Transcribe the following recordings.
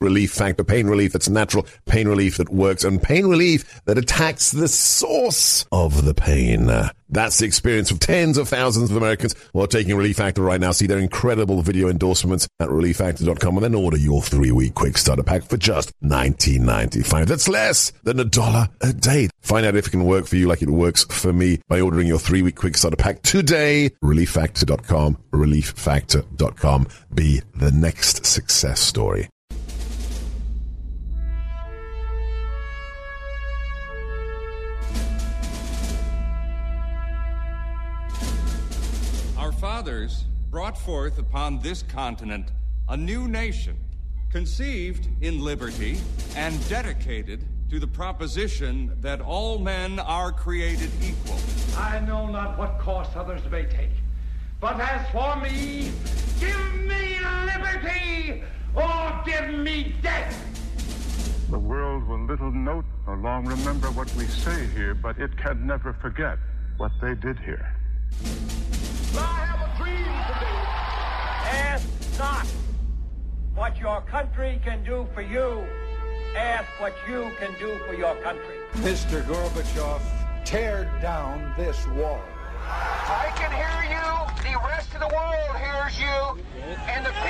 Relief Factor. Pain relief that's natural, pain relief that works, and pain relief that attacks the source of the pain. That's the experience of tens of thousands of Americans who are taking Relief Factor right now. See their incredible video endorsements at relieffactor.com and then order your 3-week quick starter pack for just $19.95. That's less than $1 a day. Find out if it can work for you like it works for me by ordering your 3-week quick starter pack today. relieffactor.com, relieffactor.com. Be the next success story. Our fathers brought forth upon this continent a new nation, conceived in liberty and dedicated to the proposition that all men are created equal. I know not what course others may take, but as for me, give me liberty or give me death. The world will little note nor long remember what we say here, but it can never forget what they did here. I have a dream today. Ask not what your country can do for you. Ask what you can do for your country. Mr. Gorbachev, tear down this wall. I can hear you. The rest of the world hears you. And the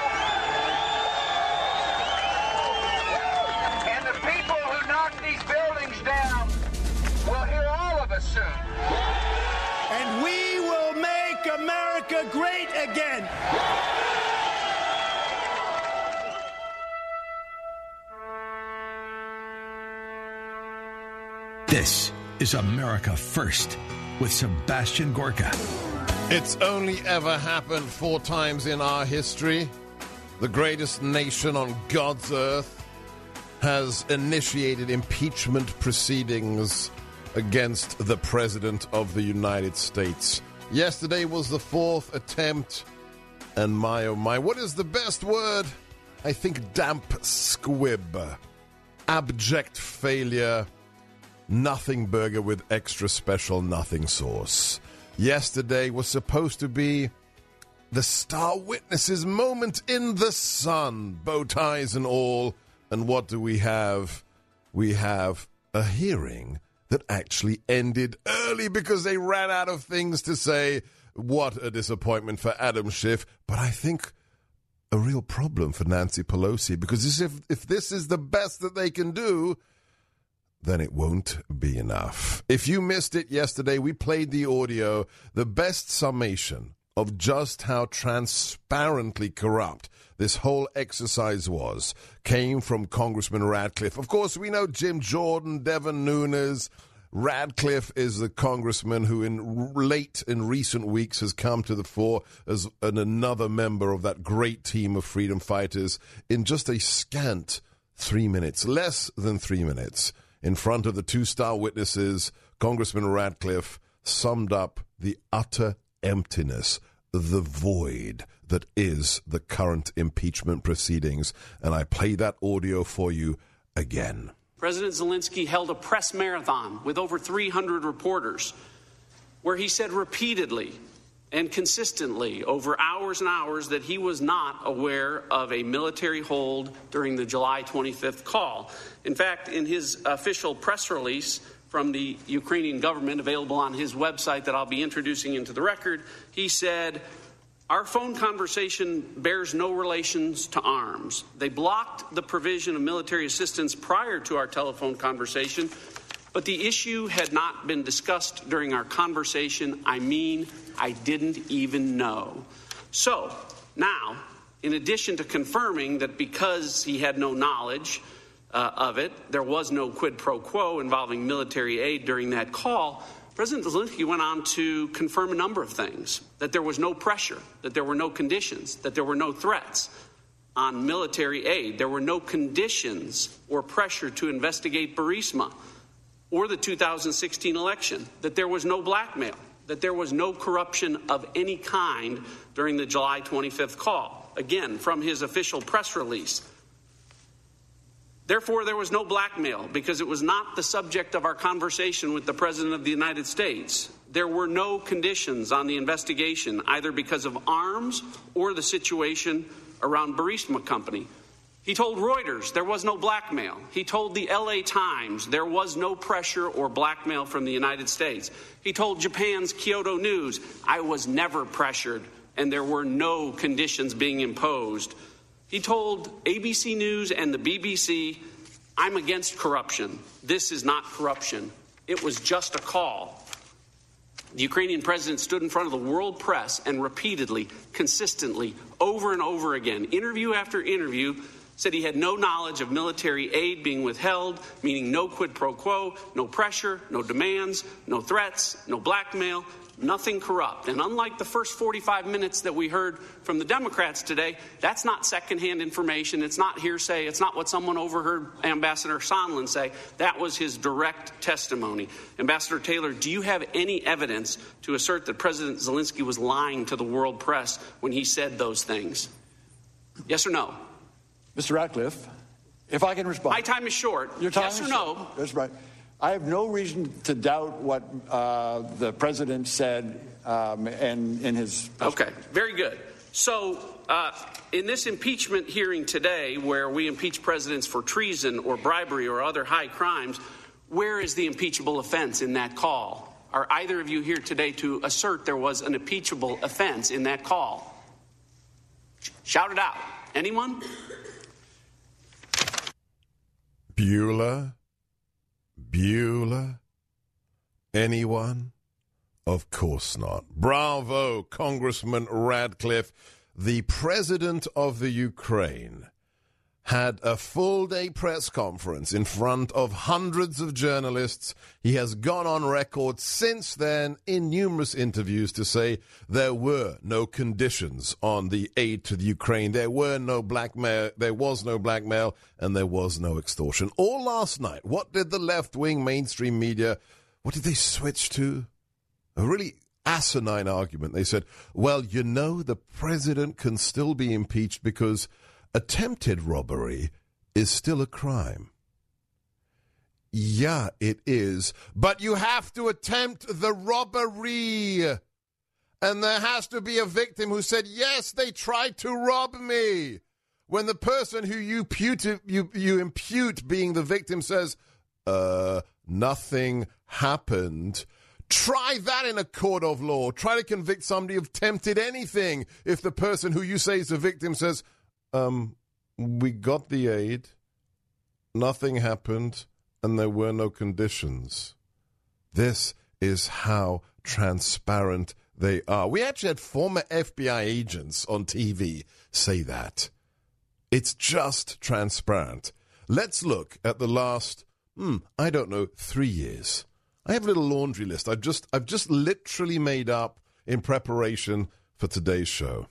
people who knock these buildings down will hear all of us soon. And we will make America great again. This is America First with Sebastian Gorka. It's only ever happened 4 times in our history. The greatest nation on God's earth has initiated impeachment proceedings against the President of the United States. Yesterday was the 4th attempt, and my oh my, what is the best word? I think damp squib. Abject failure. Nothing burger with extra special nothing sauce. Yesterday was supposed to be the star witnesses moment in the sun, bow ties and all. And what do we have? We have a hearing that actually ended early because they ran out of things to say. What a disappointment for Adam Schiff. But I think a real problem for Nancy Pelosi, because if this is the best that they can do, then it won't be enough. If you missed it yesterday, we played the audio, the best summation of just how transparently corrupt this whole exercise came from Congressman Radcliffe. Of course, we know Jim Jordan, Devin Nunes. Radcliffe is the congressman who in recent weeks has come to the fore as another member of that great team of freedom fighters in just a scant 3 minutes, less than 3 minutes. In front of the 2 star witnesses, Congressman Radcliffe summed up the utter emptiness, the void that is the current impeachment proceedings. And I play that audio for you again. President Zelensky held a press marathon with over 300 reporters where he said repeatedly and consistently over hours and hours that he was not aware of a military hold during the July 25th call. In fact, in his official press release from the Ukrainian government available on his website that I'll be introducing into the record, he said, "Our phone conversation bears no relations to arms. They blocked the provision of military assistance prior to our telephone conversation, but the issue had not been discussed during our conversation. I mean, I didn't even know." So, now, in addition to confirming that because he had no knowledge of it, there was no quid pro quo involving military aid during that call, President Zelensky went on to confirm a number of things, that there was no pressure, that there were no conditions, that there were no threats on military aid. There were no conditions or pressure to investigate Burisma or the 2016 election, that there was no blackmail, that there was no corruption of any kind during the July 25th call. Again, from his official press release. Therefore, there was no blackmail because it was not the subject of our conversation with the President of the United States. There were no conditions on the investigation, either because of arms or the situation around Burisma Company. He told Reuters there was no blackmail. He told the LA Times there was no pressure or blackmail from the United States. He told Japan's Kyodo News, I was never pressured and there were no conditions being imposed. He told ABC News and the BBC, I'm against corruption. This is not corruption. It was just a call. The Ukrainian president stood in front of the world press and repeatedly, consistently, over and over again, interview after interview, said he had no knowledge of military aid being withheld, meaning no quid pro quo, no pressure, no demands, no threats, no blackmail, nothing corrupt. And unlike the first 45 minutes that we heard from the Democrats today, that's not secondhand information. It's not hearsay. It's not what someone overheard Ambassador Sondland say. That was his direct testimony. Ambassador Taylor, do you have any evidence to assert that President Zelensky was lying to the world press when he said those things? Yes or no? Mr. Ratcliffe, if I can respond. My time is short. Your time yes or is no? short. That's right. I have no reason to doubt what the president said and in his... Okay, very good. So in this impeachment hearing today, where we impeach presidents for treason or bribery or other high crimes, where is the impeachable offense in that call? Are either of you here today to assert there was an impeachable offense in that call? Shout it out. Anyone? Bueller? Anyone? Of course not. Bravo, Congressman Radcliffe. The president of the Ukraine had a full-day press conference in front of hundreds of journalists. He has gone on record since then in numerous interviews to say there were no conditions on the aid to the Ukraine. There was no blackmail, and there was no extortion. All last night, what did the left-wing mainstream media, what did they switch to? A really asinine argument. They said, well, the president can still be impeached because attempted robbery is still a crime. Yeah, it is. But you have to attempt the robbery. And there has to be a victim who said, yes, they tried to rob me. When the person who you impute being the victim says, nothing happened. Try that in a court of law. Try to convict somebody of attempted anything if the person who you say is the victim says, we got the aid, nothing happened, and there were no conditions. This is how transparent they are. We actually had former FBI agents on TV say that. It's just transparent. Let's look at the last, 3 years. I have a little laundry list I've just literally made up in preparation for today's show.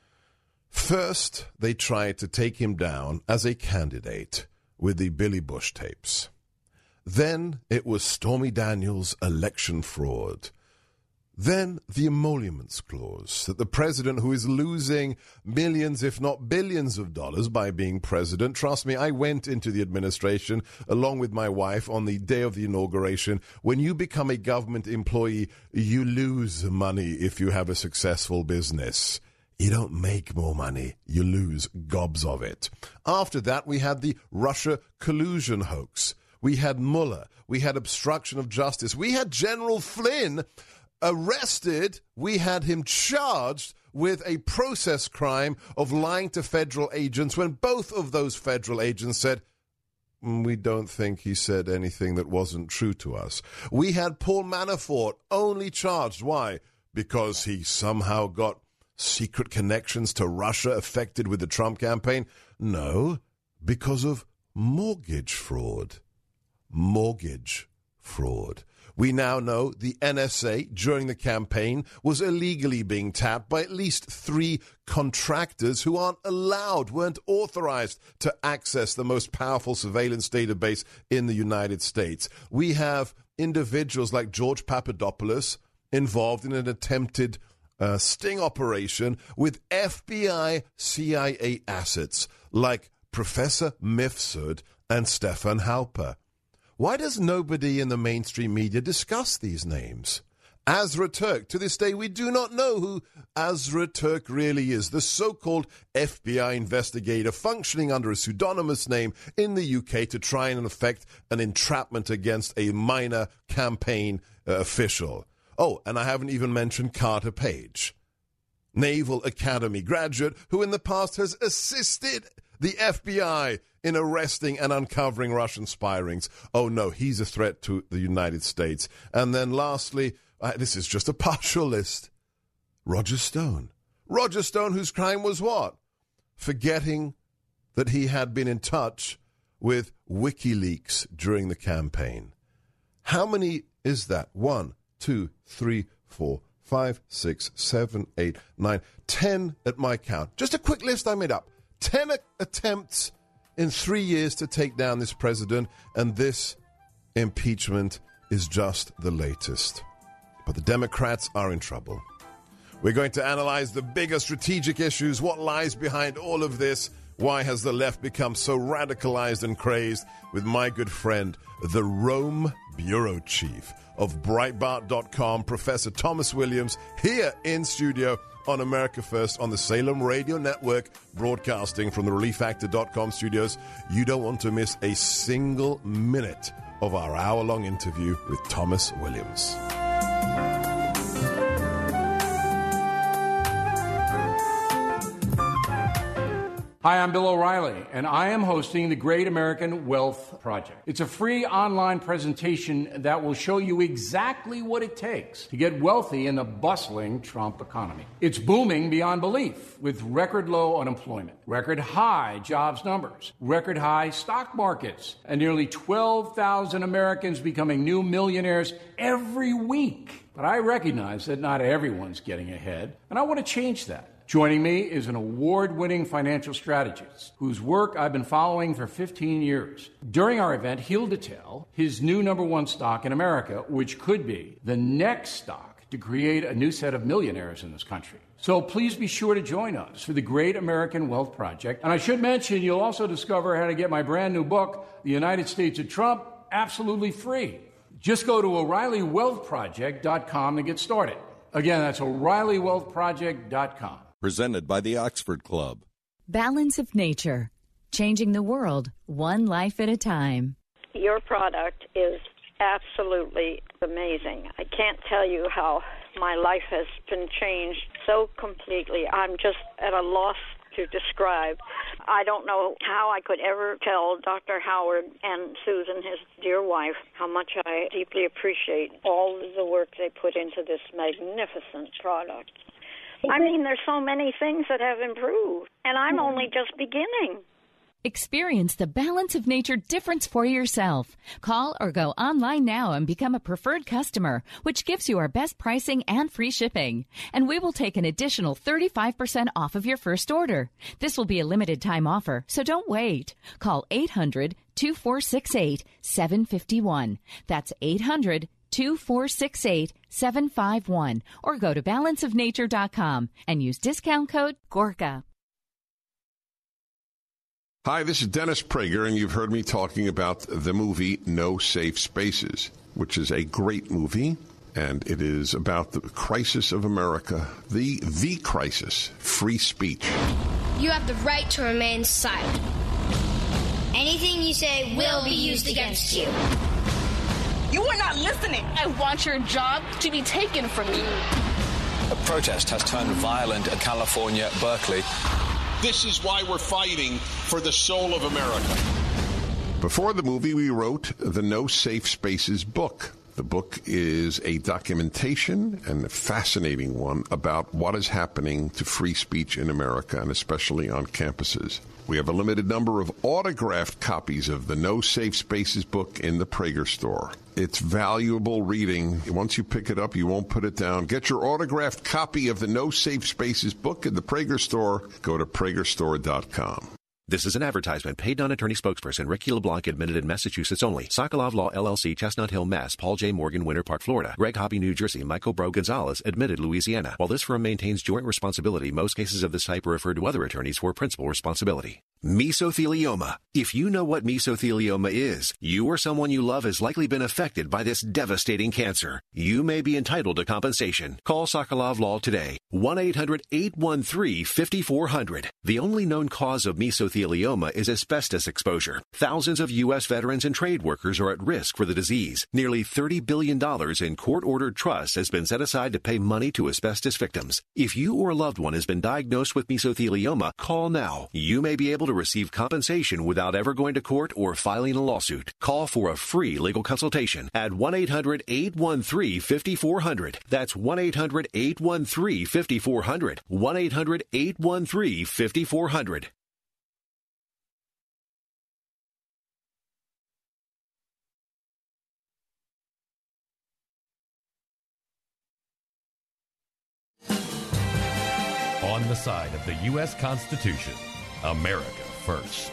First, they tried to take him down as a candidate with the Billy Bush tapes. Then it was Stormy Daniels' election fraud. Then the emoluments clause, that the president who is losing millions, if not billions of dollars by being president. Trust me, I went into the administration along with my wife on the day of the inauguration. When you become a government employee, you lose money if you have a successful business. You don't make more money. You lose gobs of it. After that, we had the Russia collusion hoax. We had Mueller. We had obstruction of justice. We had General Flynn arrested. We had him charged with a process crime of lying to federal agents when both of those federal agents said, we don't think he said anything that wasn't true to us. We had Paul Manafort only charged. Why? Because he somehow got secret connections to Russia affected with the Trump campaign? No, because of mortgage fraud. Mortgage fraud. We now know the NSA during the campaign was illegally being tapped by at least 3 contractors who weren't authorized to access the most powerful surveillance database in the United States. We have individuals like George Papadopoulos involved in an attempted sting operation with FBI CIA assets like Professor Mifsud and Stefan Halper. Why does nobody in the mainstream media discuss these names? Azra Turk. To this day, we do not know who Azra Turk really is, the so-called FBI investigator functioning under a pseudonymous name in the UK to try and effect an entrapment against a minor campaign official. Oh, and I haven't even mentioned Carter Page, Naval Academy graduate who in the past has assisted the FBI in arresting and uncovering Russian spy rings. Oh no, he's a threat to the United States. And then lastly, this is just a partial list, Roger Stone. Roger Stone, whose crime was what? Forgetting that he had been in touch with WikiLeaks during the campaign. How many is that? 1, 2, 3, 4, 5, 6, 7, 8, 9, 10 at my count. Just a quick list I made up. 10 attempts in 3 years to take down this president, and this impeachment is just the latest. But the Democrats are in trouble. We're going to analyze the bigger strategic issues, what lies behind all of this, why has the left become so radicalized and crazed, with my good friend, the Rome bureau chief of Breitbart.com, Professor Thomas Williams, here in studio on America First on the Salem Radio Network, broadcasting from the ReliefFactor.com studios. You don't want to miss a single minute of our hour-long interview with Thomas Williams. Hi, I'm Bill O'Reilly, and I am hosting the Great American Wealth Project. It's a free online presentation that will show you exactly what it takes to get wealthy in the bustling Trump economy. It's booming beyond belief, with record low unemployment, record high jobs numbers, record high stock markets, and nearly 12,000 Americans becoming new millionaires every week. But I recognize that not everyone's getting ahead, and I want to change that. Joining me is an award-winning financial strategist whose work I've been following for 15 years. During our event, he'll detail his new number one stock in America, which could be the next stock to create a new set of millionaires in this country. So please be sure to join us for the Great American Wealth Project. And I should mention, you'll also discover how to get my brand new book, The United States of Trump, absolutely free. Just go to O'ReillyWealthProject.com to get started. Again, that's O'ReillyWealthProject.com. Presented by the Oxford Club. Balance of Nature, changing the world one life at a time. Your product is absolutely amazing. I can't tell you how my life has been changed so completely. I'm just at a loss to describe. I don't know how I could ever tell Dr. Howard and Susan, his dear wife, how much I deeply appreciate all the work they put into this magnificent product. I mean, there's so many things that have improved, and I'm only just beginning. Experience the Balance of Nature difference for yourself. Call or go online now and become a preferred customer, which gives you our best pricing and free shipping. And we will take an additional 35% off of your first order. This will be a limited time offer, so don't wait. Call 800-2468-751. That's 800-2468-751, or go to balanceofnature.com and use discount code GORKA. Hi, this is Dennis Prager, and you've heard me talking about the movie No Safe Spaces, which is a great movie, and it is about the crisis of America, the crisis, free speech. You have the right to remain silent. Anything you say will be used against you. You are not listening. I want your job to be taken from you. A protest has turned violent in California, Berkeley. This is why we're fighting for the soul of America. Before the movie, we wrote the No Safe Spaces book. The book is a documentation, and a fascinating one, about what is happening to free speech in America, and especially on campuses. We have a limited number of autographed copies of the No Safe Spaces book in the Prager store. It's valuable reading. Once you pick it up, you won't put it down. Get your autographed copy of the No Safe Spaces book in the Prager store. Go to pragerstore.com. This is an advertisement. Paid non-attorney spokesperson Ricky LeBlanc, admitted in Massachusetts only. Sokolov Law, LLC, Chestnut Hill, Mass. Paul J. Morgan, Winter Park, Florida. Greg Hoppy, New Jersey. Michael Bro Gonzalez, admitted Louisiana. While this firm maintains joint responsibility, most cases of this type are referred to other attorneys for principal responsibility. Mesothelioma. If you know what mesothelioma is, you or someone you love has likely been affected by this devastating cancer. You may be entitled to compensation. Call Sokolov Law today. 1-800-813-5400. The only known cause of mesothelioma is asbestos exposure. Thousands of U.S. veterans and trade workers are at risk for the disease. Nearly $30 billion in court-ordered trust has been set aside to pay money to asbestos victims. If you or a loved one has been diagnosed with mesothelioma, call now. You may be able to receive compensation without ever going to court or filing a lawsuit. Call for a free legal consultation at 1-800-813-5400. That's 1-800-813-5400. 1-800-813-5400. On the side of the U.S. Constitution, America first.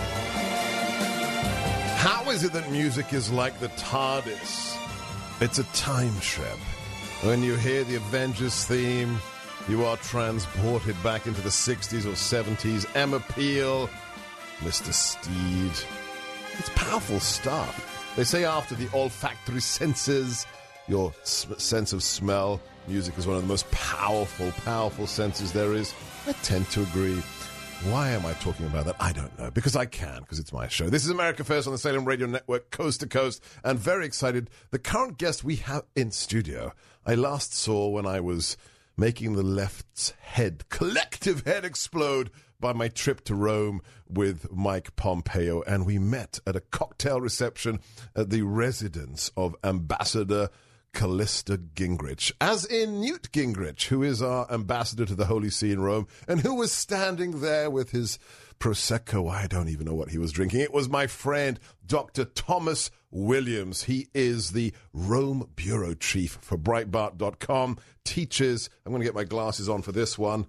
How is it that music is like the TARDIS? It's a time ship. When you hear the Avengers theme, you are transported back into the 60s or 70s. Emma Peel, Mr. Steed. It's powerful stuff. They say after the olfactory senses, your sense of smell, music is one of the most powerful senses there is. I tend to agree. Why am I talking about that? I don't know. Because I can, because it's my show. This is America First on the Salem Radio Network, coast to coast, and very excited. The current guest we have in studio, I last saw when I was making the left's collective head explode by my trip to Rome with Mike Pompeo, and we met at a cocktail reception at the residence of Ambassador Callista Gingrich, as in Newt Gingrich, who is our ambassador to the Holy See in Rome, and who was standing there with his Prosecco. I don't even know what he was drinking. It was my friend, Dr. Thomas Williams. He is the Rome bureau chief for Breitbart.com, teaches, I'm going to get my glasses on for this one,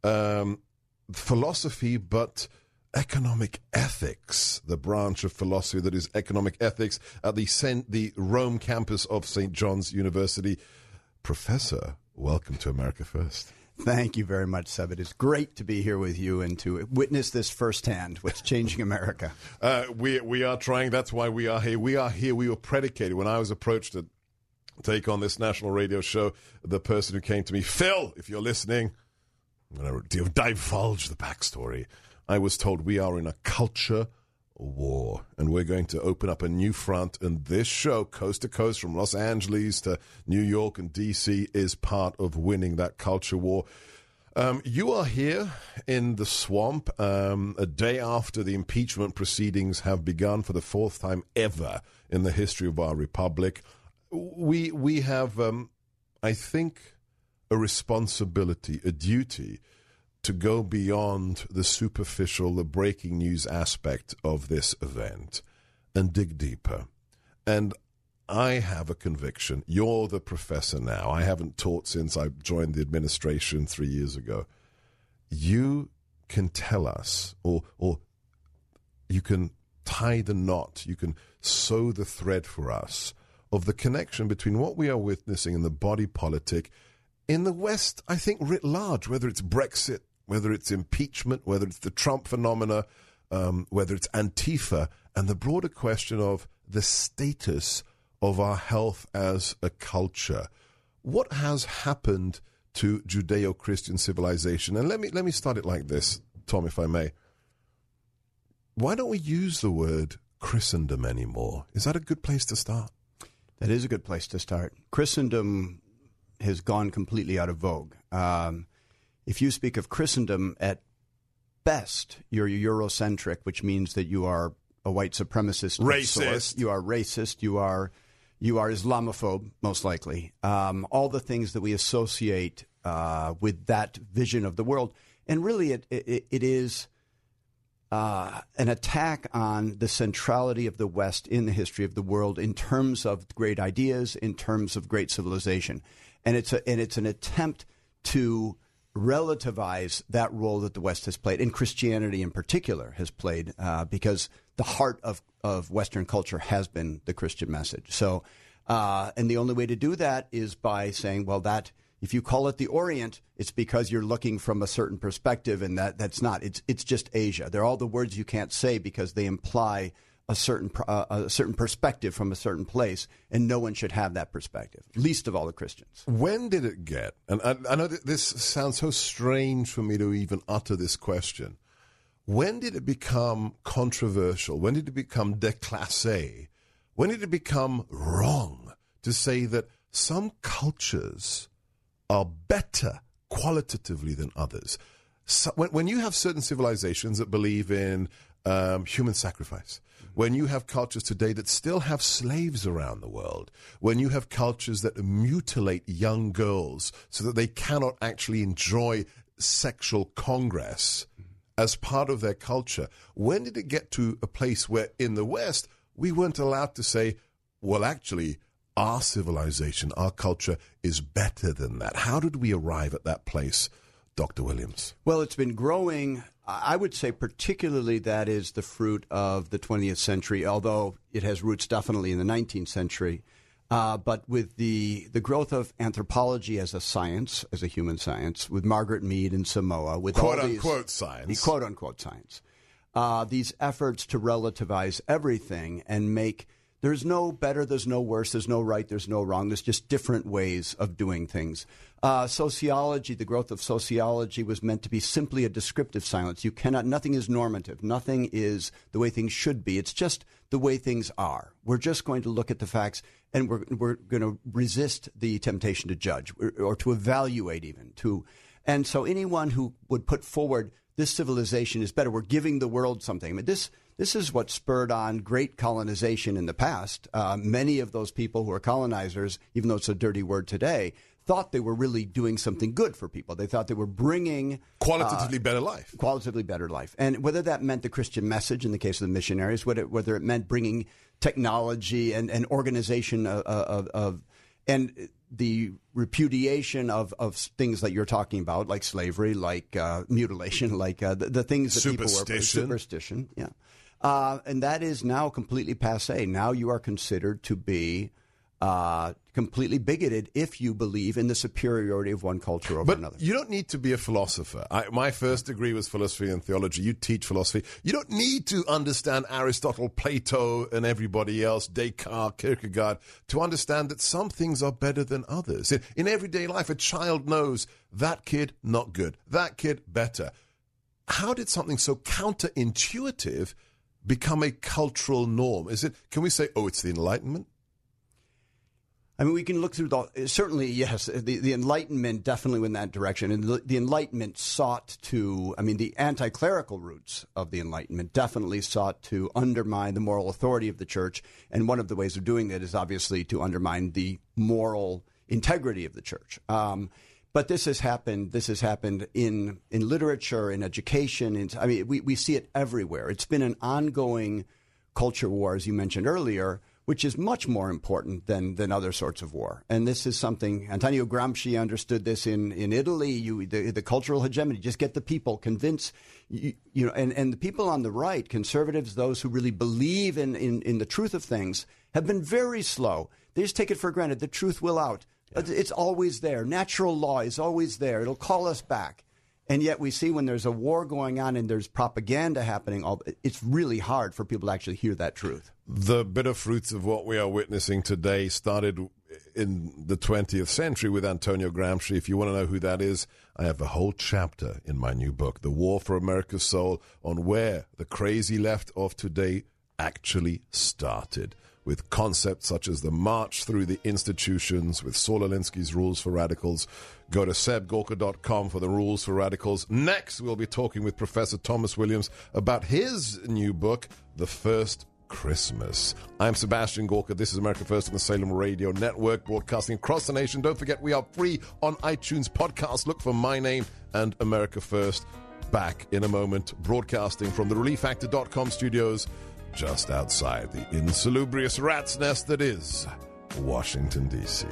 philosophy, but economic ethics, the branch of philosophy that is economic ethics at the Rome campus of St. John's University. Professor, welcome to America First. Thank you very much, Seb. It is great to be here with you and to witness this firsthand, what's changing America. We are trying. That's why we are here. We are here. We were predicated. When I was approached to take on this national radio show, the person who came to me, Phil, if you're listening, I'm going to divulge the backstory. I was told we are in a culture war, and we're going to open up a new front, and this show, coast to coast, from Los Angeles to New York and D.C., is part of winning that culture war. You are here in the swamp a day after the impeachment proceedings have begun for the fourth time ever in the history of our republic. We have, I think, a responsibility, a duty to go beyond the superficial, the breaking news aspect of this event and dig deeper. And I have a conviction. You're the professor now. I haven't taught since I joined the administration 3 years ago. You can tell us, or you can tie the knot, you can sew the thread for us of the connection between what we are witnessing in the body politic in the West, I think, writ large, whether it's Brexit, whether it's impeachment, whether it's the Trump phenomena, whether it's Antifa, and the broader question of the status of our health as a culture. What has happened to Judeo-Christian civilization? And let me start it like this, Tom, if I may. Why don't we use the word Christendom anymore? Is that a good place to start? That is a good place to start. Christendom has gone completely out of vogue. If you speak of Christendom, at best, you're Eurocentric, which means that you are a white supremacist. Racist. You are racist. You are Islamophobe, most likely. All the things that we associate with that vision of the world. And really, it is an attack on the centrality of the West in the history of the world in terms of great ideas, in terms of great civilization. And it's an attempt to relativize that role that the West has played, and Christianity in particular has played, because the heart of Western culture has been the Christian message. So, and the only way to do that is by saying, well, that If you call it the Orient, it's because you're looking from a certain perspective, and that's not. It's just Asia. They're all the words you can't say because they imply a certain perspective from a certain place, and no one should have that perspective, least of all the Christians. When did it get, and I know that this sounds so strange for me to even utter this question, when did it become controversial? When did it become déclassé? When did it become wrong to say that some cultures are better qualitatively than others? So when you have certain civilizations that believe in human sacrifice, when you have cultures today that still have slaves around the world, when you have cultures that mutilate young girls so that they cannot actually enjoy sexual congress as part of their culture, when did it get to a place where in the West we weren't allowed to say, well, actually, our civilization, our culture is better than that? How did we arrive at that place, Dr. Williams? Well, it's been growing. I would say particularly that is the fruit of the 20th century, although it has roots definitely in the 19th century. But with the growth of anthropology as a science, as a human science, with Margaret Mead and Samoa, with quote-unquote science. Quote-unquote science. These efforts to relativize everything and make there's no better, there's no worse, there's no right, there's no wrong. There's just different ways of doing things. Sociology, the growth of sociology was meant to be simply a descriptive science. Nothing is normative. Nothing is the way things should be. It's just the way things are. We're just going to look at the facts, and we're going to resist the temptation to judge or to evaluate even. And so anyone who would put forward this civilization is better, we're giving the world something. I mean, this is what spurred on great colonization in the past. Many of those people who are colonizers, even though it's a dirty word today, thought they were really doing something good for people. They thought they were bringing qualitatively better life. Qualitatively better life. And whether that meant the Christian message in the case of the missionaries, whether it meant bringing technology and organization and the repudiation of things that you're talking about, like slavery, like mutilation, like the things that people were superstition. Yeah. And that is now completely passé. Now you are considered to be completely bigoted if you believe in the superiority of one culture over another. You don't need to be a philosopher. My first degree was philosophy and theology. You teach philosophy. You don't need to understand Aristotle, Plato, and everybody else, Descartes, Kierkegaard, to understand that some things are better than others. In everyday life, a child knows that kid, not good. That kid, better. How did something so counterintuitive become a cultural norm? Can we say, it's the Enlightenment? I mean, we can look through certainly, yes, the Enlightenment definitely went in that direction. And the Enlightenment the anti-clerical roots of the Enlightenment definitely sought to undermine the moral authority of the church. And one of the ways of doing that is obviously to undermine the moral integrity of the church. But this has happened in literature, in education. We see it everywhere. It's been an ongoing culture war, as you mentioned earlier, which is much more important than other sorts of war. And this is something, Antonio Gramsci understood this in Italy, the cultural hegemony, just get the people, convince, and the people on the right, conservatives, those who really believe in the truth of things, have been very slow. They just take it for granted. The truth will out. Yeah. It's always there. Natural law is always there. It'll call us back. And yet we see when there's a war going on and there's propaganda happening, it's really hard for people to actually hear that truth. The bitter fruits of what we are witnessing today started in the 20th century with Antonio Gramsci. If you want to know who that is, I have a whole chapter in my new book, The War for America's Soul, on where the crazy left of today actually started, with concepts such as the march through the institutions, with Saul Alinsky's Rules for Radicals. Go to sebgorka.com for the Rules for Radicals. Next, we'll be talking with Professor Thomas Williams about his new book, The First Christmas. I'm Sebastian Gorka. This is America First on the Salem Radio Network, broadcasting across the nation. Don't forget, we are free on iTunes podcast. Look for my name and America First. Back in a moment, broadcasting from the ReliefFactor.com studios, just outside the insalubrious rat's nest that is Washington, D.C.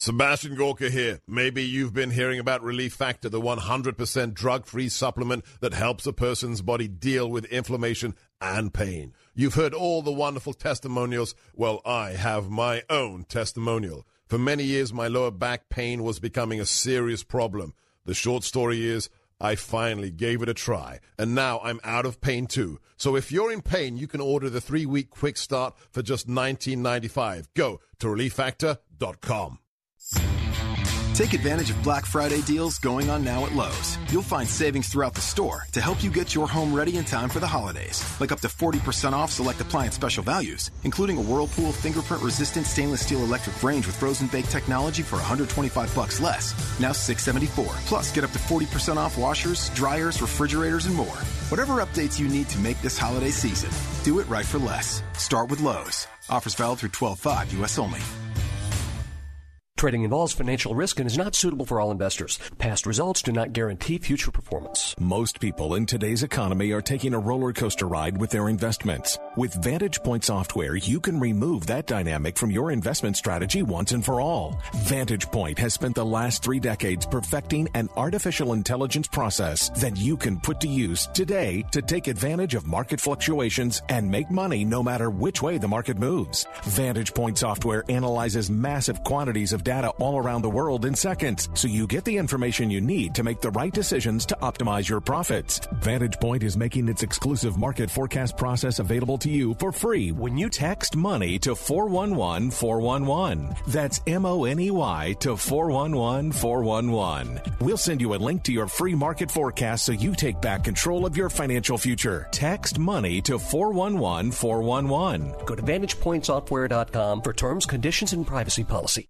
Sebastian Gorka here. Maybe you've been hearing about Relief Factor, the 100% drug-free supplement that helps a person's body deal with inflammation and pain. You've heard all the wonderful testimonials. Well, I have my own testimonial. For many years, my lower back pain was becoming a serious problem. The short story is, I finally gave it a try, and now I'm out of pain too. So if you're in pain, you can order the 3-week quick start for just $19.95. Go to ReliefFactor.com. Take advantage of Black Friday deals going on now at Lowe's. You'll find savings throughout the store to help you get your home ready in time for the holidays. Like up to 40% off select appliance special values, including a Whirlpool fingerprint-resistant stainless steel electric range with frozen bake technology for $125 less, now $674. Plus, get up to 40% off washers, dryers, refrigerators, and more. Whatever updates you need to make this holiday season, do it right for less. Start with Lowe's. Offers valid through 12/5, U.S. only. Trading involves financial risk and is not suitable for all investors. Past results do not guarantee future performance. Most people in today's economy are taking a roller coaster ride with their investments. With Vantage Point software, you can remove that dynamic from your investment strategy once and for all. Vantage Point has spent the last 3 decades perfecting an artificial intelligence process that you can put to use today to take advantage of market fluctuations and make money no matter which way the market moves. Vantage Point software analyzes massive quantities of data all around the world in seconds, so you get the information you need to make the right decisions to optimize your profits. Vantage Point is making its exclusive market forecast process available to you for free when you text MONEY to 411-411. That's MONEY to 411-411. We'll send you a link to your free market forecast so you take back control of your financial future. Text MONEY to 411-411. Go to VantagePointSoftware.com for terms, conditions, and privacy policy.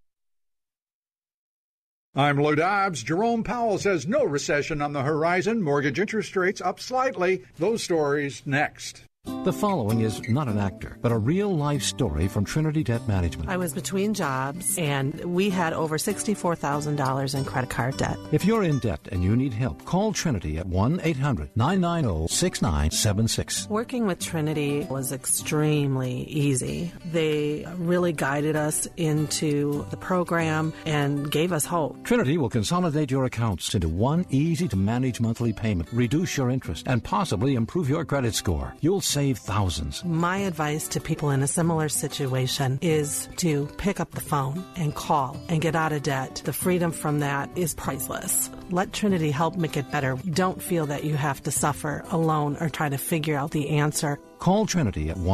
I'm Lou Dobbs. Jerome Powell says no recession on the horizon. Mortgage interest rates up slightly. Those stories next. The following is not an actor, but a real-life story from Trinity Debt Management. I was between jobs, and we had over $64,000 in credit card debt. If you're in debt and you need help, call Trinity at 1-800-990-6976. Working with Trinity was extremely easy. They really guided us into the program and gave us hope. Trinity will consolidate your accounts into one easy-to-manage monthly payment, reduce your interest, and possibly improve your credit score. You'll save thousands. My advice to people in a similar situation is to pick up the phone and call and get out of debt. The freedom from that is priceless. Let Trinity help make it better. Don't feel that you have to suffer alone or try to figure out the answer. Call Trinity at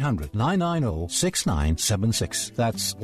1-800-990-6976. That's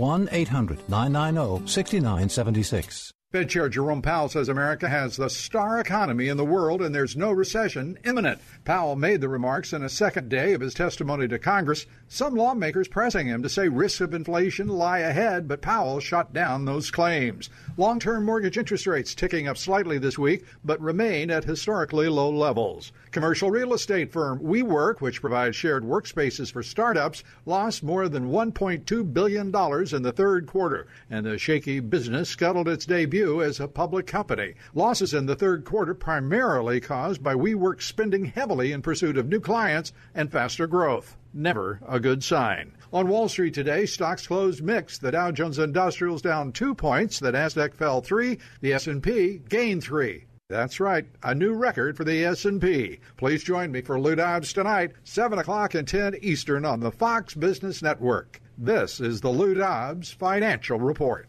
1-800-990-6976. Fed Chair Jerome Powell says America has the star economy in the world and there's no recession imminent. Powell made the remarks in a second day of his testimony to Congress. Some lawmakers pressing him to say risks of inflation lie ahead, but Powell shot down those claims. Long-term mortgage interest rates ticking up slightly this week, but remain at historically low levels. Commercial real estate firm WeWork, which provides shared workspaces for startups, lost more than $1.2 billion in the third quarter, and the shaky business scuttled its debut as a public company. Losses in the third quarter primarily caused by WeWork spending heavily in pursuit of new clients and faster growth. Never a good sign. On Wall Street today, stocks closed mixed. The Dow Jones Industrial's down 2 points. The Nasdaq fell 3. The S&P gained 3. That's right, a new record for the S&P. Please join me for Lou Dobbs tonight, 7 o'clock and 10 Eastern on the Fox Business Network. This is the Lou Dobbs Financial Report.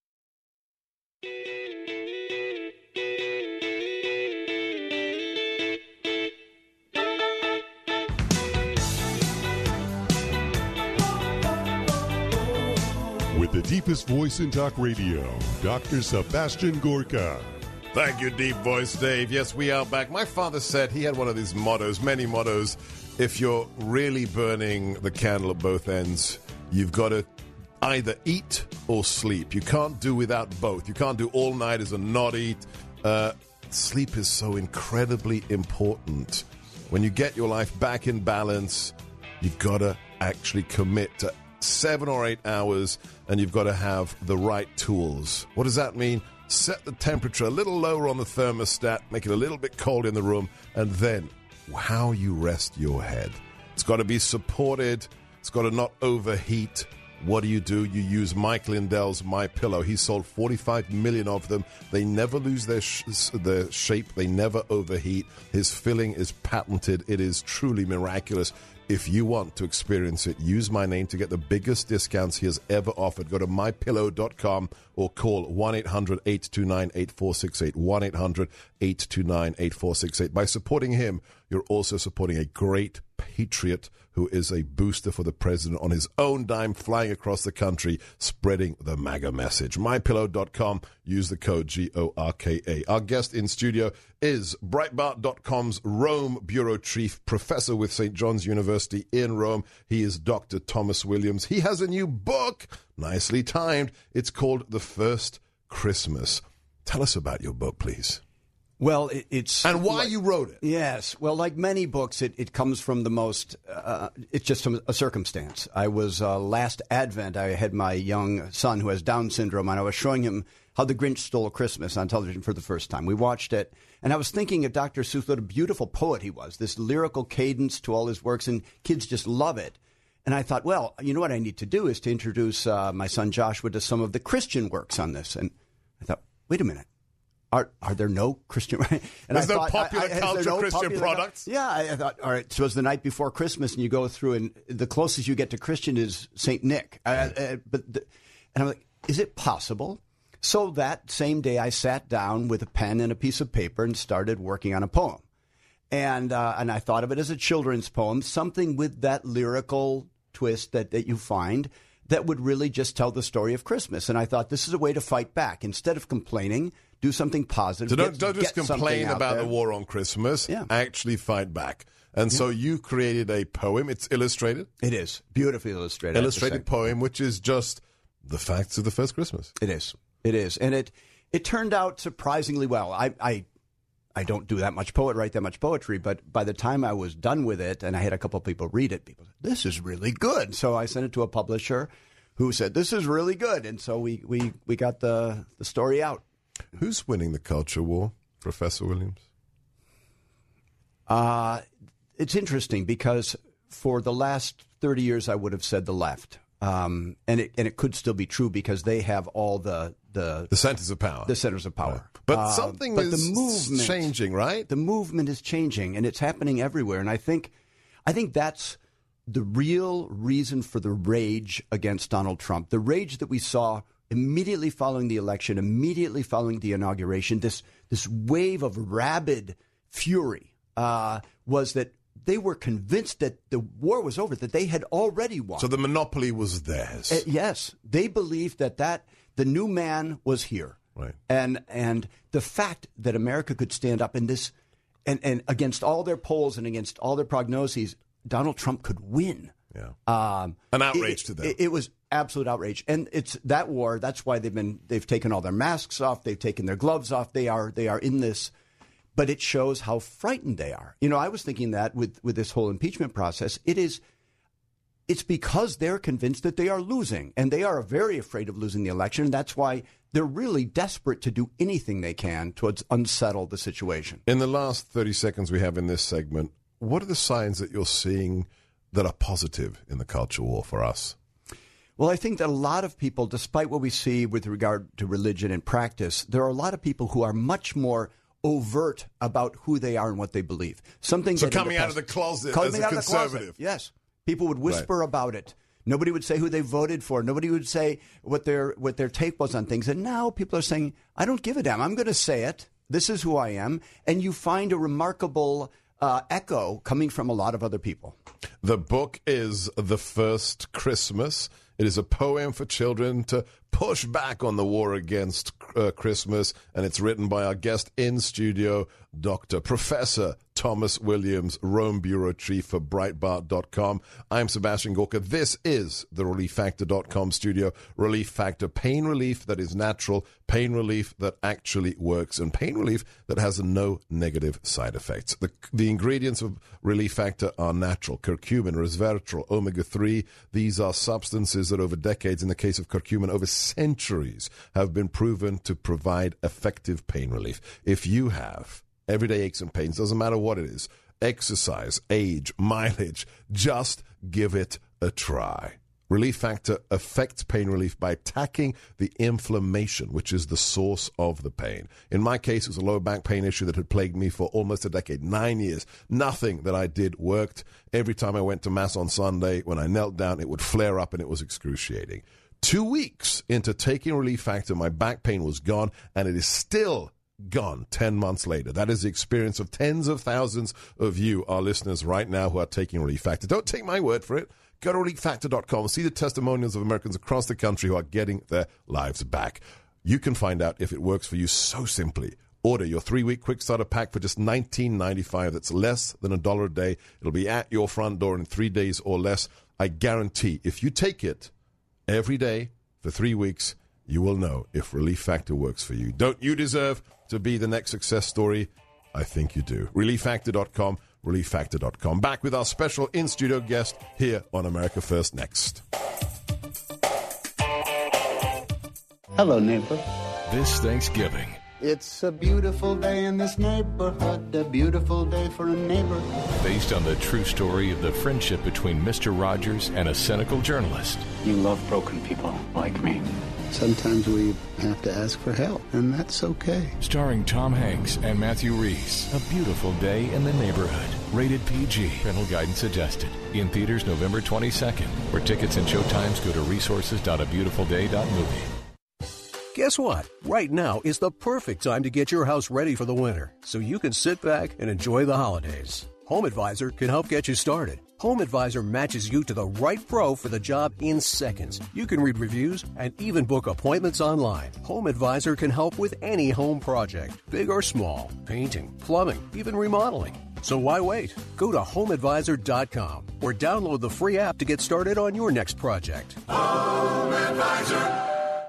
With the deepest voice in talk radio, Dr. Sebastian Gorka. Thank you, Deep Voice Dave. Yes, we are back. My father said he had one of these mottos, many mottos. If you're really burning the candle at both ends, you've got to either eat or sleep. You can't do without both. You can't do all-nighters and not eat. Sleep is so incredibly important. When you get your life back in balance, you've got to actually commit to 7 or 8 hours, and you've got to have the right tools. What does that mean? Set the temperature a little lower on the thermostat, make it a little bit cold in the room, and then how you rest your head. It's got to be supported. It's got to not overheat. What do? You use Mike Lindell's MyPillow. He sold 45 million of them. They never lose their shape. They never overheat. His filling is patented. It is truly miraculous. If you want to experience it, use my name to get the biggest discounts he has ever offered. Go to mypillow.com or call 1-800-829-8468, 1-800-829-8468. By supporting him, you're also supporting a great patriot who is a booster for the president on his own dime, flying across the country, spreading the MAGA message. MyPillow.com. Use the code GORKA. Our guest in studio is Breitbart.com's Rome bureau chief, professor with St. John's University in Rome. He is Dr. Thomas Williams. He has a new book, nicely timed. It's called The First Christmas. Tell us about your book, please. Well, it's... And why you wrote it. Yes. Well, like many books, it comes from the most... it's just a circumstance. I was last Advent, I had my young son who has Down syndrome, and I was showing him How the Grinch Stole Christmas on television for the first time. We watched it, and I was thinking of Dr. Seuss, what a beautiful poet he was, this lyrical cadence to all his works, and kids just love it. And I thought, well, you know what I need to do is to introduce my son Joshua to some of the Christian works on this. And I thought, wait a minute. Are there no Christian? And There's no popular culture Christian products? Yeah, I thought, all right, so it's the night before Christmas, and you go through, and the closest you get to Christian is St. Nick. And I'm like, is it possible? So that same day, I sat down with a pen and a piece of paper and started working on a poem. And I thought of it as a children's poem, something with that lyrical twist that you find that would really just tell the story of Christmas. And I thought this is a way to fight back. Instead of complaining, do something positive. So don't just complain about the war on Christmas. Yeah. Actually fight back. And so you created a poem. It's illustrated. It is. Beautifully illustrated. Illustrated poem, which is just the facts of the first Christmas. It is. It is. And it turned out surprisingly well. I don't do that much write that much poetry, but by the time I was done with it and I had a couple of people read it, people said, this is really good. So I sent it to a publisher who said, this is really good. And so we got the story out. Who's winning the culture war, Professor Williams? It's interesting because for the last 30 years, I would have said the left. And it could still be true because they have all the centers of power. The centers of power. Right. But something is the movement, changing, right? The movement is changing, and it's happening everywhere. And I think that's the real reason for the rage against Donald Trump. The rage that we saw immediately following the election, immediately following the inauguration, this wave of rabid fury was that they were convinced that the war was over, that they had already won. So the monopoly was theirs. Yes. They believed that the new man was here. Right. And the fact that America could stand up in this and against all their polls and against all their prognoses, Donald Trump could win. Yeah. An outrage to them. It was absolute outrage. And it's that war, that's why they've taken all their masks off, they've taken their gloves off, they are in this. But it shows how frightened they are. You know, I was thinking that with this whole impeachment process, it's because they're convinced that they are losing, and they are very afraid of losing the election. And that's why they're really desperate to do anything they can to unsettle the situation. In the last 30 seconds we have in this segment, what are the signs that you're seeing that are positive in the culture war for us? Well, I think that a lot of people, despite what we see with regard to religion and practice, there are a lot of people who are much more overt about who they are and what they believe. Something so coming out of the closet as a conservative. Yes. People would whisper about it. Nobody would say who they voted for. Nobody would say what their take was on things. And now people are saying, I don't give a damn. I'm going to say it. This is who I am. And you find a remarkable echo coming from a lot of other people. The book is The First Christmas. It is a poem for children to push back on the war against Christmas, and it's written by our guest in studio, Professor Thomas Williams, Rome Bureau Chief for Breitbart.com. I'm Sebastian Gorka. This is the ReliefFactor.com studio. Relief Factor, pain relief that is natural, pain relief that actually works, and pain relief that has no negative side effects. The ingredients of Relief Factor are natural. Curcumin, resveratrol, omega-3. These are substances that over decades, in the case of curcumin, over centuries, have been proven to provide effective pain relief. If you have everyday aches and pains, doesn't matter what it is, exercise, age, mileage, just give it a try. Relief Factor affects pain relief by attacking the inflammation, which is the source of the pain. In my case, it was a lower back pain issue that had plagued me for almost a decade, 9 years. Nothing that I did worked. Every time I went to Mass on Sunday, when I knelt down, it would flare up and it was excruciating. 2 weeks into taking Relief Factor, my back pain was gone, and it is still gone 10 months later. That is the experience of tens of thousands of you, our listeners, right now who are taking Relief Factor. Don't take my word for it. Go to ReliefFactor.com. See the testimonials of Americans across the country who are getting their lives back. You can find out if it works for you so simply. Order your 3-week quick starter pack for just $19.95. That's less than $1 a day. It'll be at your front door in 3 days or less. I guarantee if you take it every day for 3 weeks, you will know if Relief Factor works for you. Don't you deserve to be the next success story? I think you do. ReliefFactor.com. ReliefFactor.com. Back with our special in-studio guest here on America First next. Hello, neighbor. This Thanksgiving. It's a beautiful day in this neighborhood, a beautiful day for a neighbor. Based on the true story of the friendship between Mr. Rogers and a cynical journalist. You love broken people like me. Sometimes we have to ask for help, and that's okay. Starring Tom Hanks and Matthew Reese. A beautiful day in the neighborhood. Rated PG. Parental guidance suggested. In theaters November 22nd. For tickets and showtimes, go to resources.abeautifulday.movie. Guess what? Right now is the perfect time to get your house ready for the winter, so you can sit back and enjoy the holidays. Home Advisor can help get you started. Home Advisor matches you to the right pro for the job in seconds. You can read reviews and even book appointments online. Home Advisor can help with any home project, big or small, painting, plumbing, even remodeling. So why wait? Go to HomeAdvisor.com or download the free app to get started on your next project. Home Advisor.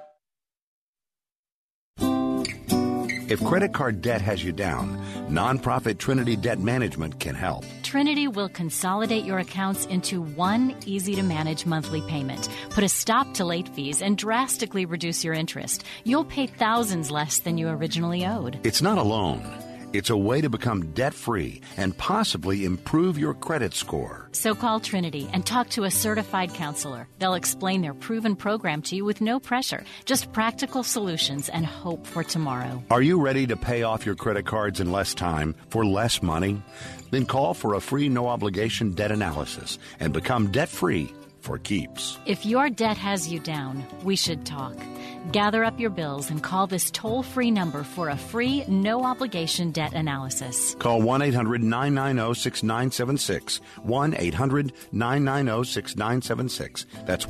If credit card debt has you down, nonprofit Trinity Debt Management can help. Trinity will consolidate your accounts into one easy-to-manage monthly payment, put a stop to late fees, and drastically reduce your interest. You'll pay thousands less than you originally owed. It's not a loan. It's a way to become debt-free and possibly improve your credit score. So call Trinity and talk to a certified counselor. They'll explain their proven program to you with no pressure, just practical solutions and hope for tomorrow. Are you ready to pay off your credit cards in less time for less money? Then call for a free no-obligation debt analysis and become debt-free for keeps. If your debt has you down, we should talk. Gather up your bills and call this toll-free number for a free, no-obligation debt analysis. Call 1-800-990-6976. 1-800-990-6976. That's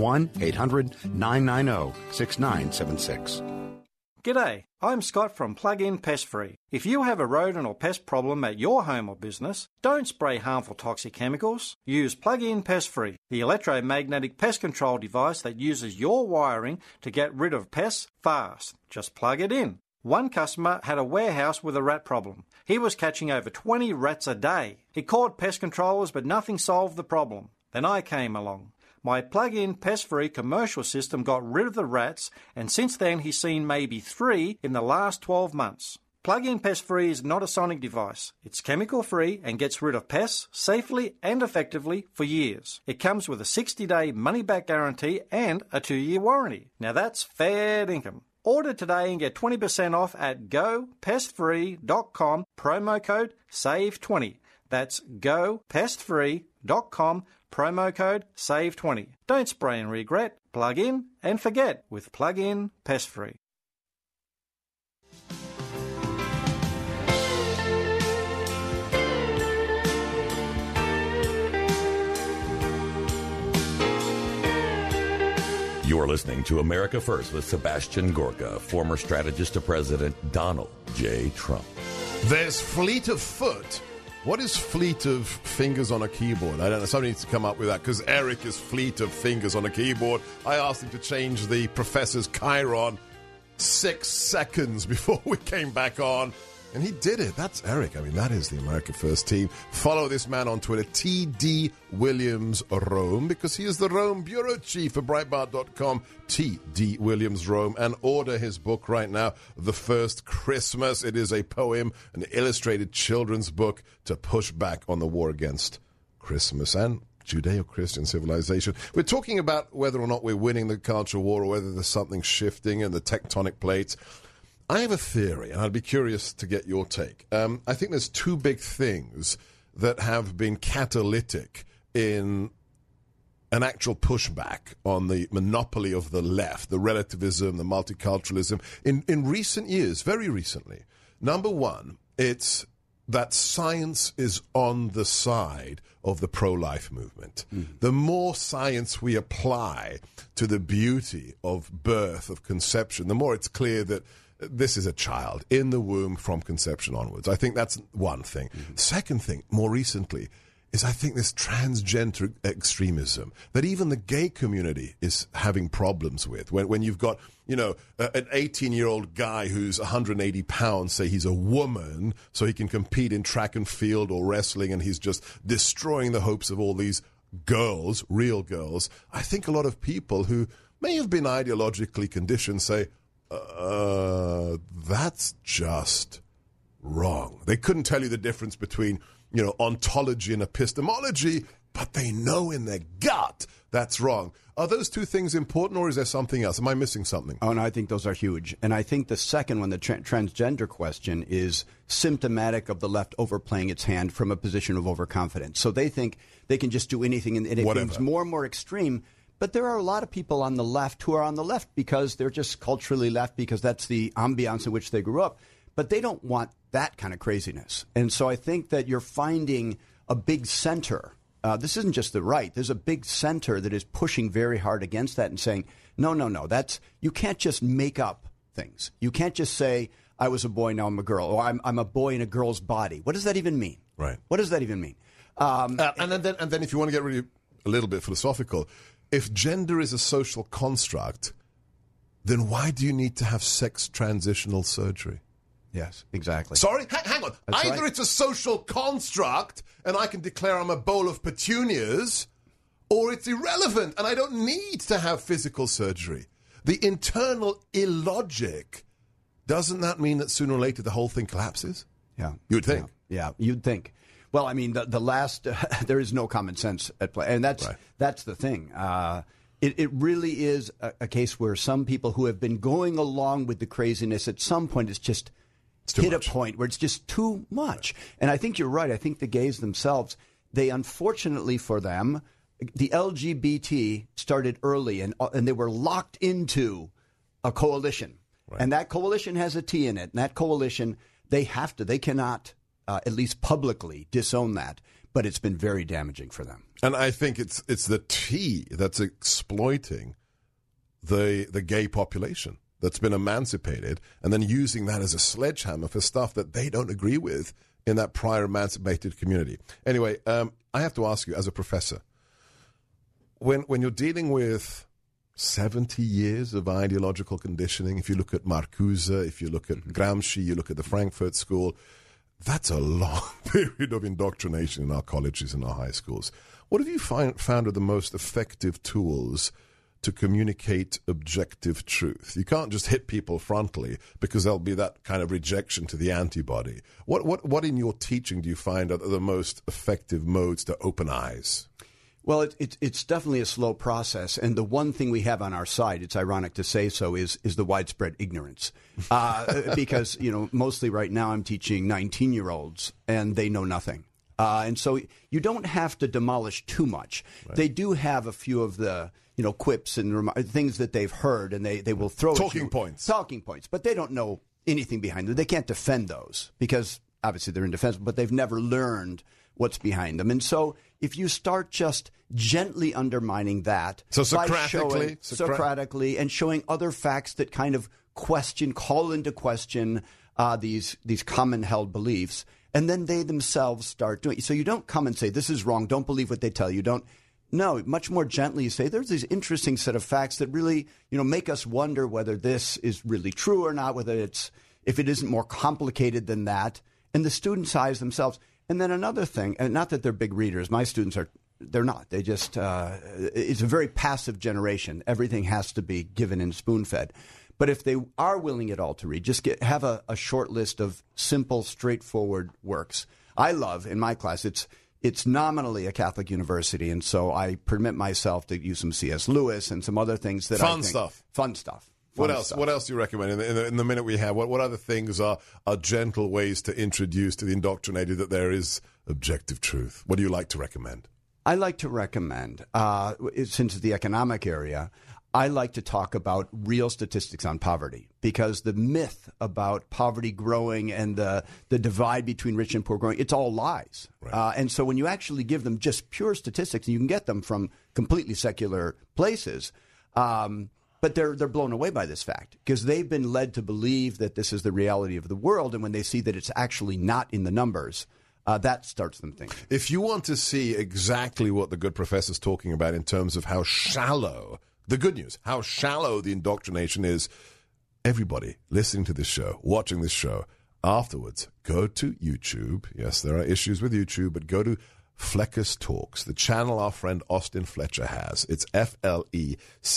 1-800-990-6976. G'day, I'm Scott from Plug-in Pest Free. If you have a rodent or pest problem at your home or business, don't spray harmful toxic chemicals. Use Plug-in Pest Free, the electromagnetic pest control device that uses your wiring to get rid of pests fast. Just plug it in. One customer had a warehouse with a rat problem. He was catching over 20 rats a day. He called pest controllers, but nothing solved the problem. Then I came along. My plug-in pest-free commercial system got rid of the rats, and since then he's seen maybe 3 in the last 12 months. Plug-in pest-free is not a sonic device. It's chemical-free and gets rid of pests safely and effectively for years. It comes with a 60-day money-back guarantee and a 2-year warranty. Now that's fair income. Order today and get 20% off at gopestfree.com, promo code SAVE20. That's gopestfree.com, promo code SAVE20. Don't spray and regret. Plug in and forget with Plug-in Pest Free. You're listening to America First with Sebastian Gorka, former strategist to President Donald J. Trump. There's fleet of foot. What is fleet of fingers on a keyboard? I don't know. Somebody needs to come up with that, because Eric is fleet of fingers on a keyboard. I asked him to change the professor's chyron 6 seconds before we came back on, and he did it. That's Eric. I mean, that is the America First team. Follow this man on Twitter, TD Williams Rome, because he is the Rome bureau chief for Breitbart.com, TD Williams Rome, and order his book right now, The First Christmas. It is a poem, an illustrated children's book to push back on the war against Christmas. And Judeo-Christian civilization. We're talking about whether or not we're winning the culture war or whether there's something shifting in the tectonic plates. I have a theory, and I'd be curious to get your take. I think there's two big things that have been catalytic in an actual pushback on the monopoly of the left, the relativism, the multiculturalism, in recent years, very recently. Number one, it's that science is on the side of the pro-life movement. The more science we apply to the beauty of birth, of conception, the more it's clear that this is a child in the womb from conception onwards. I think that's one thing. Second thing, more recently, is I think this transgender extremism that even the gay community is having problems with. When you've got, an 18-year-old guy who's 180 pounds say he's a woman so he can compete in track and field or wrestling, and he's just destroying the hopes of all these girls, real girls. I think a lot of people who may have been ideologically conditioned say, that's just wrong. They couldn't tell you the difference between, ontology and epistemology, but they know in their gut that's wrong. Are those two things important, or is there something else? Am I missing something? Oh, no, I think those are huge. And I think the second one, the transgender question, is symptomatic of the left overplaying its hand from a position of overconfidence. So they think they can just do anything, and it becomes more and more extreme. But there are a lot of people on the left who are on the left because they're just culturally left, because that's the ambiance in which they grew up. But they don't want that kind of craziness. And so I think that you're finding a big center. This isn't just the right. There's a big center that is pushing very hard against that and saying, no, you can't just make up things. You can't just say, I was a boy, now I'm a girl, or I'm a boy in a girl's body. What does that even mean? Right. What does that even mean? And then if you want to get really a little bit philosophical, if gender is a social construct, then why do you need to have sex transitional surgery? Yes, exactly. Sorry? Hang on. That's Either right. it's a social construct and I can declare I'm a bowl of petunias, or it's irrelevant and I don't need to have physical surgery. The internal illogic, doesn't that mean that sooner or later the whole thing collapses? Yeah. You'd think. Yeah, you'd think. Well, I mean, the last, there is no common sense at play. And that's the thing. It really is a case where some people who have been going along with the craziness, at some point it's just hit a point where it's just too much. And I think you're right. I think the gays themselves, they unfortunately for them, the LGBT started early and they were locked into a coalition. Right. And that coalition has a T in it. And that coalition, they cannot, at least publicly, disown that. But it's been very damaging for them. And I think it's the T that's exploiting the gay population that's been emancipated and then using that as a sledgehammer for stuff that they don't agree with in that prior emancipated community. Anyway, I have to ask you, as a professor, when you're dealing with 70 years of ideological conditioning, if you look at Marcuse, if you look at Gramsci, you look at the Frankfurt School, that's a long period of indoctrination in our colleges and our high schools. What have you found are the most effective tools to communicate objective truth? You can't just hit people frontally because there'll be that kind of rejection to the antibody. What in your teaching do you find are the most effective modes to open eyes? Well, it's definitely a slow process, and the one thing we have on our side, it's ironic to say so, is the widespread ignorance. Because, mostly right now I'm teaching 19-year-olds, and they know nothing. And so you don't have to demolish too much. Right. They do have a few of the, quips and things that they've heard, and they will throw Talking points, but they don't know anything behind them. They can't defend those because obviously they're indefensible, but they've never learned what's behind them. And so if you start just gently undermining that, so Socratically, and showing other facts that kind of call into question these common held beliefs, and then they themselves start doing it. So you don't come and say, this is wrong, don't believe what they tell you, No, much more gently you say, there's these interesting set of facts that really, make us wonder whether this is really true or not, if it isn't more complicated than that. And the students' eyes themselves. And then another thing, and not that they're big readers, my students they're not. They just, it's a very passive generation. Everything has to be given and spoon-fed. But if they are willing at all to read, just have a short list of simple, straightforward works. I love, in my class, it's it's nominally a Catholic university, and so I permit myself to use some C.S. Lewis and some other things that Fun stuff. What else? What else do you recommend in the minute we have? What other things are gentle ways to introduce to the indoctrinated that there is objective truth? What do you like to recommend? I like to recommend, since it's the economic area, I like to talk about real statistics on poverty, because the myth about poverty growing and the divide between rich and poor growing, it's all lies. Right. And so when you actually give them just pure statistics, and you can get them from completely secular places, but they're blown away by this fact, because they've been led to believe that this is the reality of the world, and when they see that it's actually not in the numbers, that starts them thinking. If you want to see exactly what the good professor's talking about in terms of how shallow, the good news, how shallow the indoctrination is, everybody listening to this show, watching this show, afterwards, go to YouTube. Yes, there are issues with YouTube, but go to Fleccas Talks, the channel our friend Austin Fletcher has. It's Fleccas,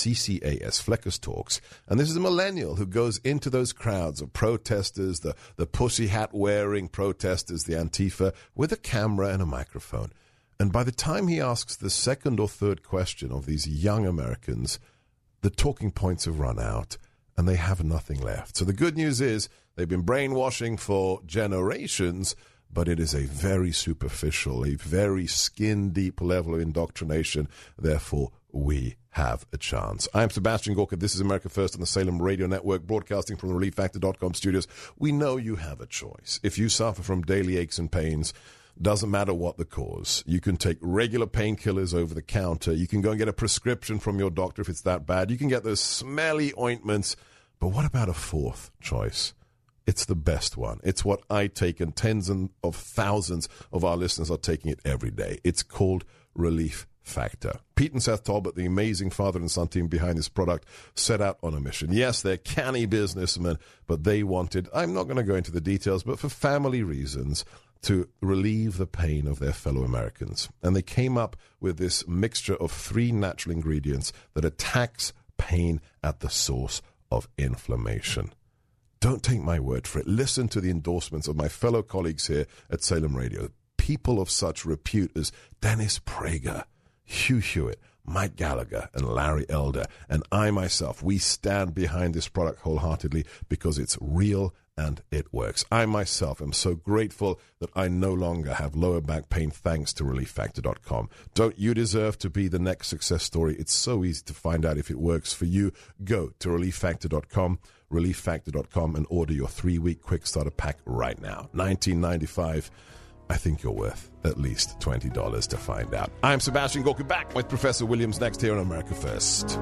Fleccas Talks. And this is a millennial who goes into those crowds of protesters, the pussy hat wearing protesters, the Antifa, with a camera and a microphone. And by the time he asks the second or third question of these young Americans, the talking points have run out and they have nothing left. So the good news is they've been brainwashing for generations, but it is a very superficial, a very skin-deep level of indoctrination. Therefore, we have a chance. I'm Sebastian Gorka. This is America First on the Salem Radio Network, broadcasting from the ReliefFactor.com studios. We know you have a choice. If you suffer from daily aches and pains, doesn't matter what the cause. You can take regular painkillers over the counter. You can go and get a prescription from your doctor if it's that bad. You can get those smelly ointments. But what about a fourth choice? It's the best one. It's what I take, and tens of thousands of our listeners are taking it every day. It's called Relief Factor. Pete and Seth Talbot, the amazing father and son team behind this product, set out on a mission. Yes, they're canny businessmen, but they wanted, I'm not going to go into the details, but for family reasons, to relieve the pain of their fellow Americans. And they came up with this mixture of 3 natural ingredients that attacks pain at the source of inflammation. Don't take my word for it. Listen to the endorsements of my fellow colleagues here at Salem Radio. People of such repute as Dennis Prager, Hugh Hewitt, Mike Gallagher, and Larry Elder. And I myself, we stand behind this product wholeheartedly because it's real and it works. I myself am so grateful that I no longer have lower back pain thanks to ReliefFactor.com. Don't you deserve to be the next success story? It's so easy to find out if it works for you. Go to ReliefFactor.com, ReliefFactor.com, and order your 3-week quick starter pack right now. $19.95. I think you're worth at least $20 to find out. I'm Sebastian Gorka, back with Professor Williams next here on America First.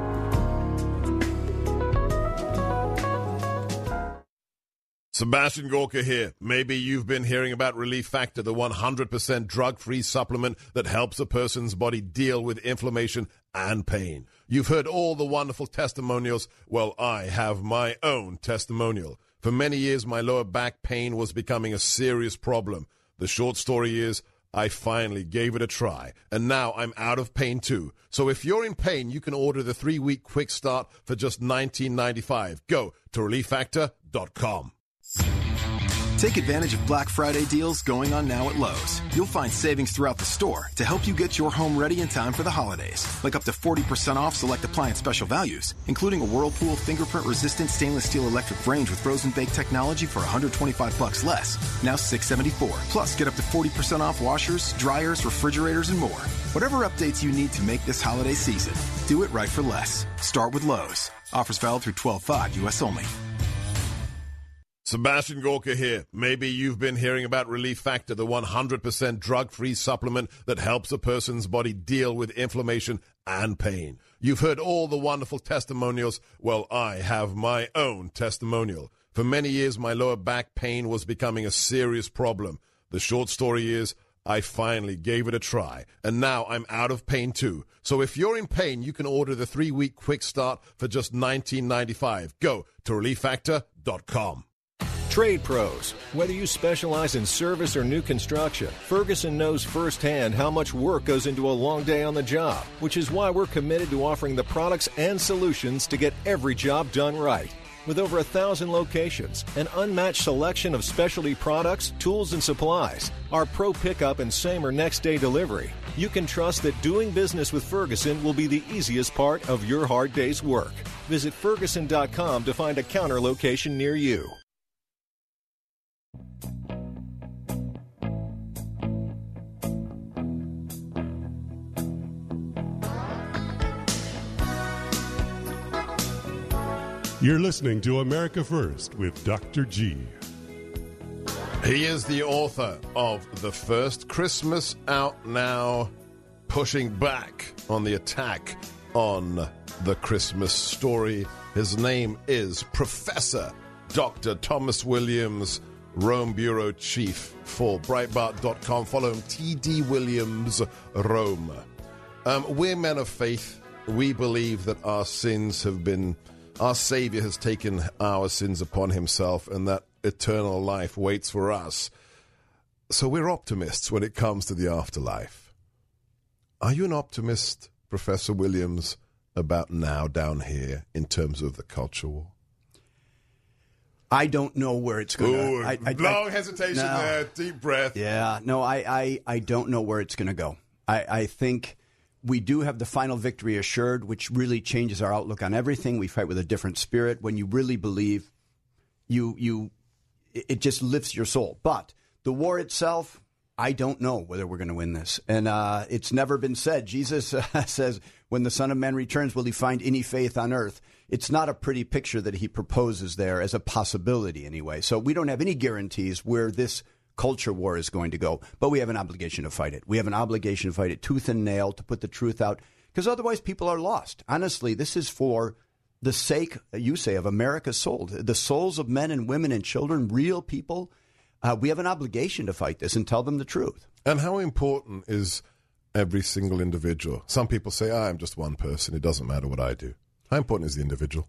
Sebastian Gorka here. Maybe you've been hearing about Relief Factor, the 100% drug-free supplement that helps a person's body deal with inflammation and pain. You've heard all the wonderful testimonials. Well, I have my own testimonial. For many years, my lower back pain was becoming a serious problem. The short story is, I finally gave it a try, and now I'm out of pain too. So if you're in pain, you can order the 3-week quick start for just $19.95. Go to ReliefFactor.com. Take advantage of Black Friday deals going on now at Lowe's. You'll find savings throughout the store to help you get your home ready in time for the holidays. Like up to 40% off select appliance special values, including a Whirlpool fingerprint-resistant stainless steel electric range with frozen bake technology for $125 less, now $674. Plus, get up to 40% off washers, dryers, refrigerators, and more. Whatever updates you need to make this holiday season, do it right for less. Start with Lowe's. Offers valid through 12/5, U.S. only. Sebastian Gorka here. Maybe you've been hearing about Relief Factor, the 100% drug-free supplement that helps a person's body deal with inflammation and pain. You've heard all the wonderful testimonials. Well, I have my own testimonial. For many years, my lower back pain was becoming a serious problem. The short story is, I finally gave it a try, and now I'm out of pain too. So if you're in pain, you can order the 3-week quick start for just $19.95. Go to ReliefFactor.com. Trade pros. Whether you specialize in service or new construction, Ferguson knows firsthand how much work goes into a long day on the job, which is why we're committed to offering the products and solutions to get every job done right. With over 1,000 locations, an unmatched selection of specialty products, tools, and supplies, our Pro Pickup and same or next day delivery, you can trust that doing business with Ferguson will be the easiest part of your hard day's work. Visit Ferguson.com to find a counter location near you. You're listening to America First with Dr. G. He is the author of The First Christmas, out now, pushing back on the attack on the Christmas story. His name is Professor Dr. Thomas Williams, Rome Bureau Chief for Breitbart.com. Follow him, T.D. Williams, Rome. We're men of faith. We believe that our Savior has taken our sins upon himself, and that eternal life waits for us. So we're optimists when it comes to the afterlife. Are you an optimist, Professor Williams, about now down here in terms of the culture war? I don't know where it's going to go. Long hesitation there, deep breath. Yeah, no, I don't know where it's going to go. I think we do have the final victory assured, which really changes our outlook on everything. We fight with a different spirit. When you really believe, it just lifts your soul. But the war itself, I don't know whether we're going to win this. And it's never been said. Jesus says, when the Son of Man returns, will he find any faith on earth? It's not a pretty picture that he proposes there as a possibility anyway. So we don't have any guarantees where this culture war is going to go, but we have an obligation to fight it. We have an obligation to fight it tooth and nail, to put the truth out, because otherwise people are lost. Honestly, this is for the sake, you say, of America's soul, the souls of men and women and children, real people. We have an obligation to fight this and tell them the truth. And how important is every single individual? Some people say, I'm just one person. It doesn't matter what I do. How important is the individual?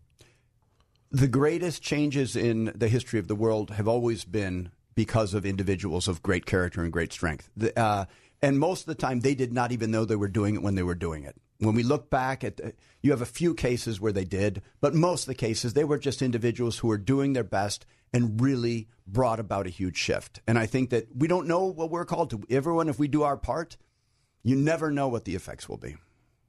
The greatest changes in the history of the world have always been because of individuals of great character and great strength. And most of the time, they did not even know they were doing it when they were doing it. When we look back at, you have a few cases where they did, but most of the cases, they were just individuals who were doing their best and really brought about a huge shift. And I think that we don't know what we're called to. Everyone, if we do our part, you never know what the effects will be.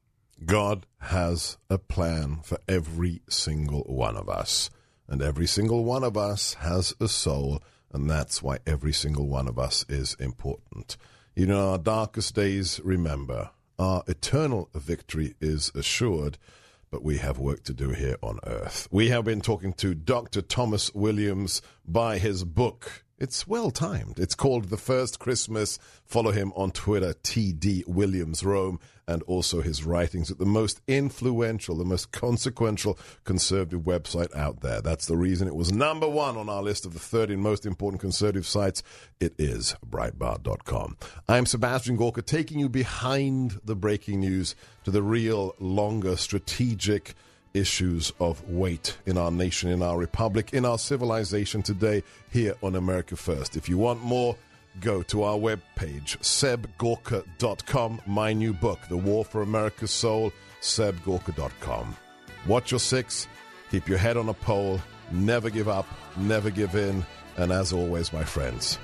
God has a plan for every single one of us. And every single one of us has a soul. And that's why every single one of us is important. You know, our darkest days, remember, our eternal victory is assured, but we have work to do here on earth. We have been talking to Dr. Thomas Williams by his book. It's well-timed. It's called The First Christmas. Follow him on Twitter, T.D. Williams Rome, and also his writings at the most influential, the most consequential conservative website out there. That's the reason it was number one on our list of the 30 most important conservative sites. It is Breitbart.com. I'm Sebastian Gorka, taking you behind the breaking news to the real, longer, strategic issues of weight in our nation, in our republic, in our civilization today here on America First. If you want more, go to our webpage, sebgorka.com. My new book, The War for America's Soul, sebgorka.com. Watch your six, keep your head on a pole, never give up, never give in, and as always, my friends,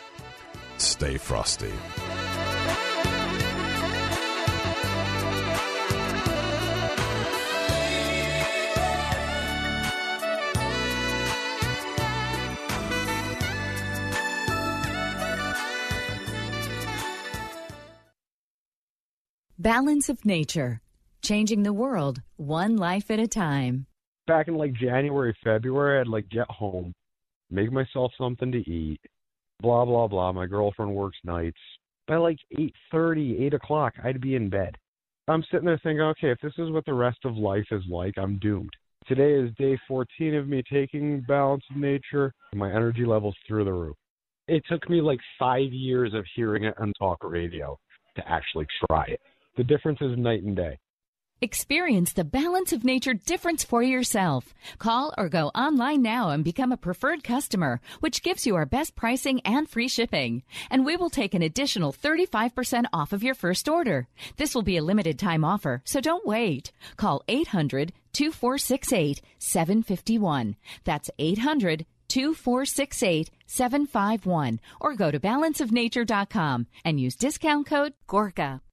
stay frosty. Balance of Nature, changing the world one life at a time. Back in January, February, I'd get home, make myself something to eat, blah, blah, blah. My girlfriend works nights. By 8:30, 8 o'clock, I'd be in bed. I'm sitting there thinking, okay, if this is what the rest of life is like, I'm doomed. Today is day 14 of me taking Balance of Nature, and my energy level's through the roof. It took me 5 years of hearing it on talk radio to actually try it. The difference is night and day. Experience the Balance of Nature difference for yourself. Call or go online now and become a preferred customer, which gives you our best pricing and free shipping. And we will take an additional 35% off of your first order. This will be a limited time offer, so don't wait. Call 800-2468-751. That's 800-2468-751. Or go to balanceofnature.com and use discount code GORKA.